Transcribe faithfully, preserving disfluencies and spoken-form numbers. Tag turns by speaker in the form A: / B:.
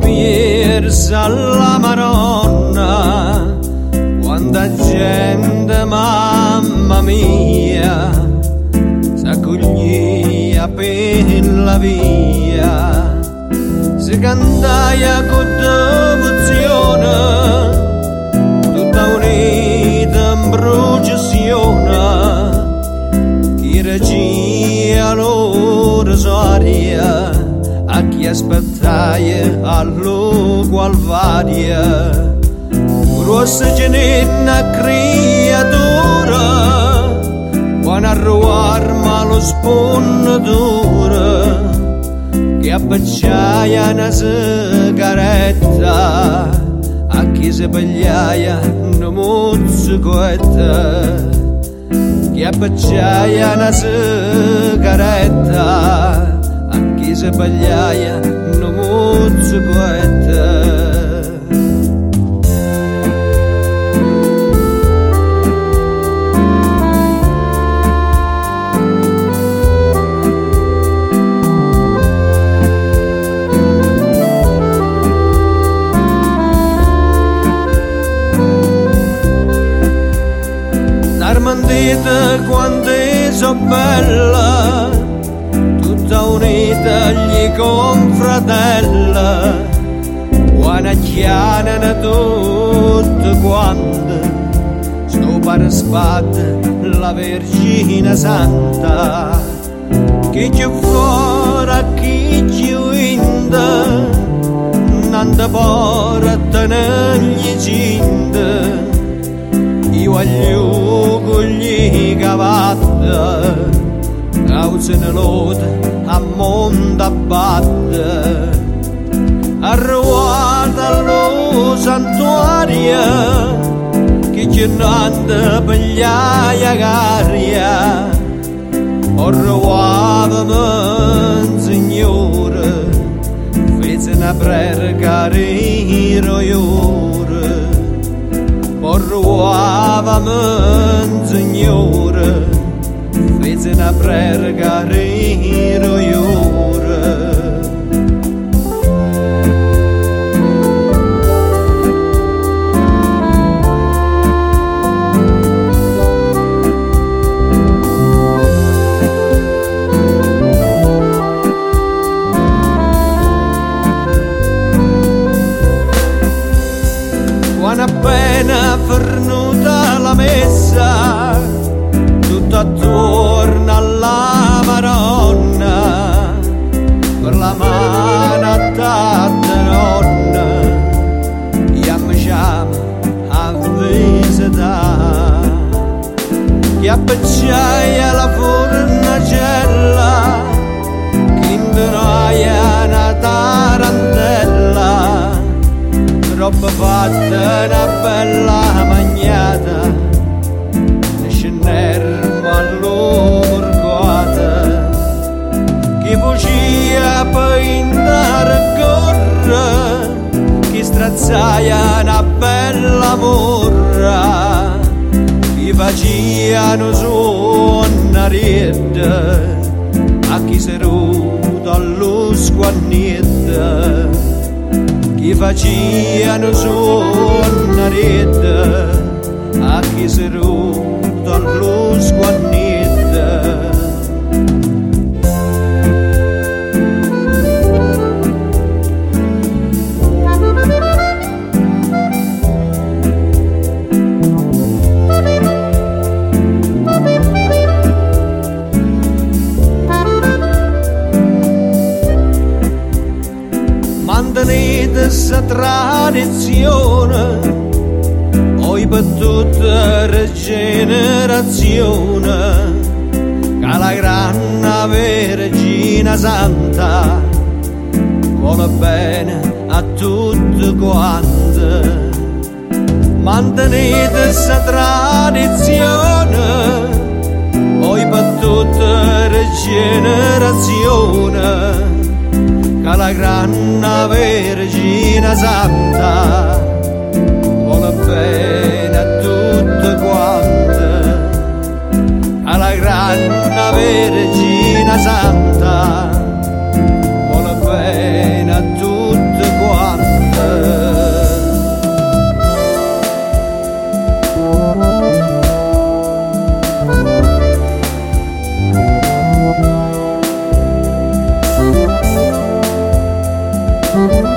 A: versa alla Maronna, quanta gente, mamma mia, s'accoglia per la via, si cantaia con devozione, tutta unita in processione, chi regia loro soria, a chi aspettaia allo Calvaria, grossa genenna creatura, buona arruarma lo sponnatore, che abbacciaia una sigaretta, a chi si pigliaia una mozzichetta, che abbacciaia una sigaretta, a chi si pigliaia una mozzichetta. Armandita quando so bella, tutta unita gli confratella, buona chiana tutte quante, sto per spada la Vergine Santa, chi ci fuori chi ci vinta, nanda porta negli cinta, io voglio con gli cavalli, causa ne lotta a mondo abbatte, arruata allo santuario, che ci nanda pigliaia caria, arruata Signore, fece una preghiera roiore, porruavamo Signore, fece una preghiera roiore. Quando appena fernuta la messa, tutto attorno alla Madonna, per la mano attata nonna, io chiamo a visitare, che abbacciaia la fornacella, che indonaia una tarantella, roba fatta una bella magnata, scenerma all'orcata, che vocia poi andare a correre, che strazzaia una bella morra, che facciano suonarietta, a chi si ruta allo squannetta, che facciano suonaretta, a chi si ruta allo squannetta. Mantenete questa tradizione, poi per tutta la generazione, che la grande Vergine Santa vuole bene a tutti quanti. Mantenete questa tradizione, poi per tutta la generazione, che la grande Vergine Santa vuole bene a tutte quante, alla grande Vergine Santa vuole bene a tutte quante. Thank